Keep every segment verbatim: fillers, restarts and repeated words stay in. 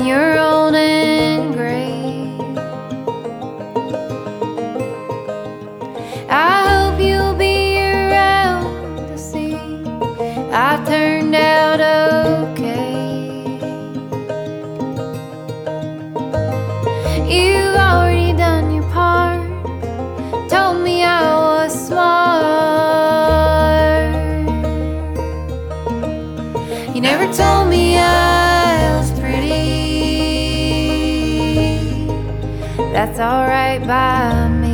you're old and gray. I hope you'll be around to see I turned out okay. You've already done your part, told me I was smart. You never told me I was pretty. That's alright by me.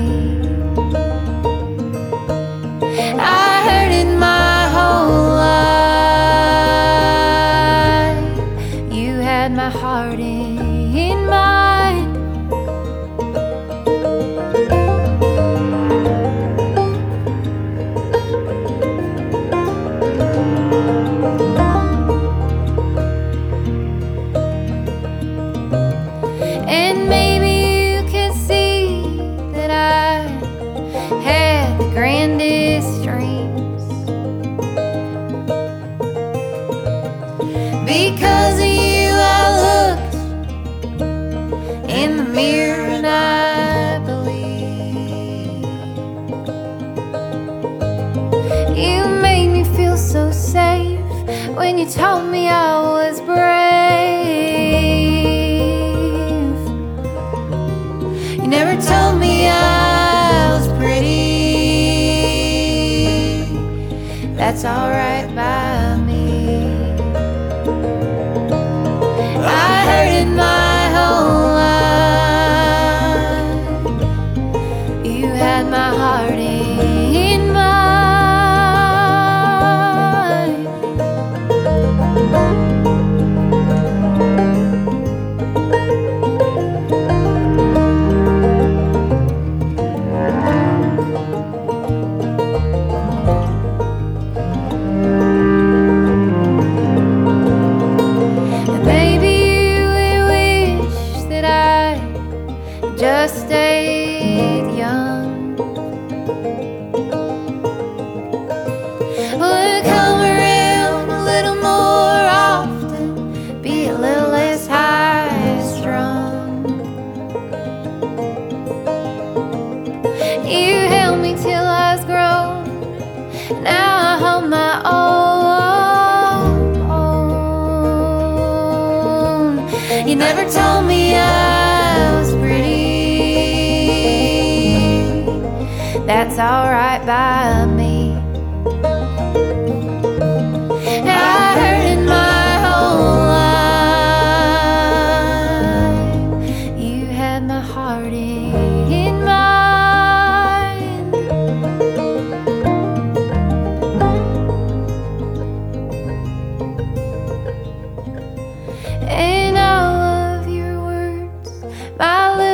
I heard it my whole life. You had my heart in, in mind. And maybe you could see that I had the grandest dreams. Because of you I looked in the mirror and I believe. You made me feel so safe when you told me I was brave. You never told me I was pretty. That's alright by me. I heard it my whole life. You had my heart in mine. Just stayed young. Would come around a little more often, be a little less high strung. You held me till I was grown. Now I hold my own. You never told me I was pretty. That's alright by me. I heard it my whole life. You had my heart in mine. And all of your words, my